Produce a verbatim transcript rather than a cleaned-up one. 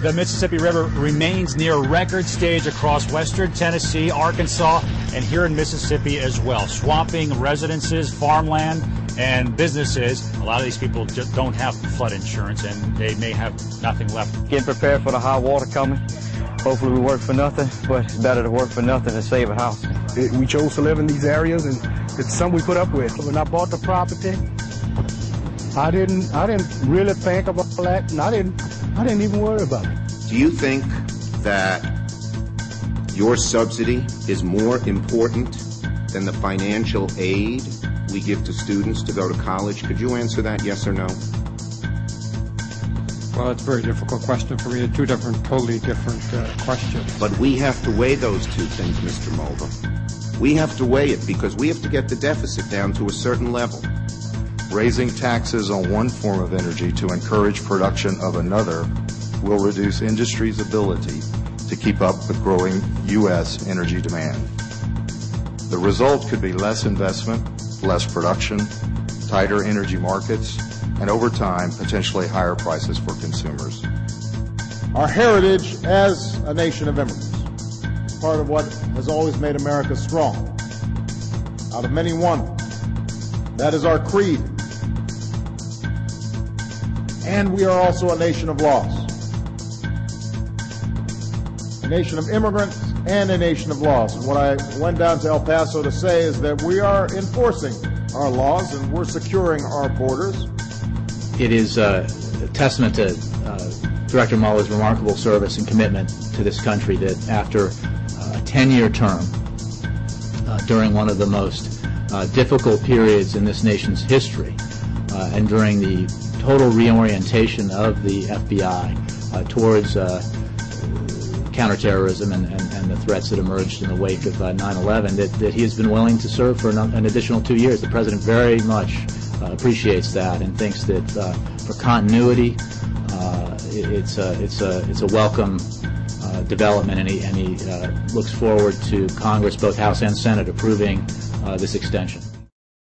The Mississippi River remains near record stage across western Tennessee, Arkansas, and here in Mississippi as well, swamping residences, farmland, and businesses. A lot of these people just don't have flood insurance, and they may have nothing left. Getting prepared for the high water coming. Hopefully we work for nothing, but it's better to work for nothing than save a house. It, we chose to live in these areas, and it's something we put up with. When I bought the property, I didn't, I didn't really think about that, and I didn't, I didn't even worry about it. Do you think that your subsidy is more important than the financial aid we give to students to go to college? Could you answer that, yes or no? Well, it's a very difficult question for me. Two different, totally different uh, questions. But we have to weigh those two things, Mister Mulder. We have to weigh it because we have to get the deficit down to a certain level. Raising taxes on one form of energy to encourage production of another will reduce industry's ability to keep up with growing U S energy demand. The result could be less investment, less production, tighter energy markets, and over time, potentially higher prices for consumers. Our heritage as a nation of immigrants is part of what has always made America strong. Out of many, one. That is our creed. And we are also a nation of laws. A nation of immigrants and a nation of laws. And what I went down to El Paso to say is that we are enforcing our laws and we're securing our borders. It is uh, a testament to uh, Director Mueller's remarkable service and commitment to this country that after uh, a ten-year term, uh, during one of the most uh, difficult periods in this nation's history, uh, and during the total reorientation of the F B I uh, towards uh, counterterrorism and, and, and the threats that emerged in the wake of uh, nine eleven, that, that he has been willing to serve for an, an additional two years. The President very much uh, appreciates that and thinks that uh, for continuity, uh, it, it's, a, it's, a, it's a welcome uh, development, and he, and he uh, looks forward to Congress, both House and Senate, approving uh, this extension.